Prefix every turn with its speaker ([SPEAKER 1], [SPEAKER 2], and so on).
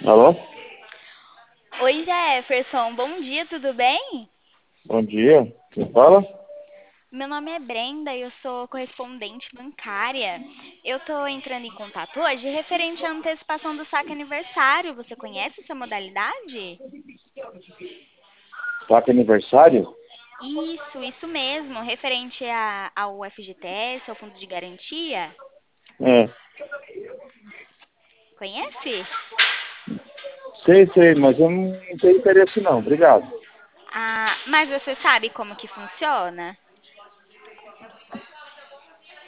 [SPEAKER 1] Alô?
[SPEAKER 2] Oi, Jefferson, bom dia, tudo bem?
[SPEAKER 1] Bom dia. Quem fala?
[SPEAKER 2] Meu nome é Brenda e eu sou correspondente bancária. Eu tô entrando em contato hoje referente à antecipação do saque aniversário. Você conhece essa modalidade?
[SPEAKER 1] Placa aniversário?
[SPEAKER 2] Isso mesmo, referente ao FGTS, ao Fundo de Garantia.
[SPEAKER 1] É.
[SPEAKER 2] Conhece?
[SPEAKER 1] Sei, mas eu não tenho interesse não. Obrigado.
[SPEAKER 2] Ah, mas você sabe como que funciona?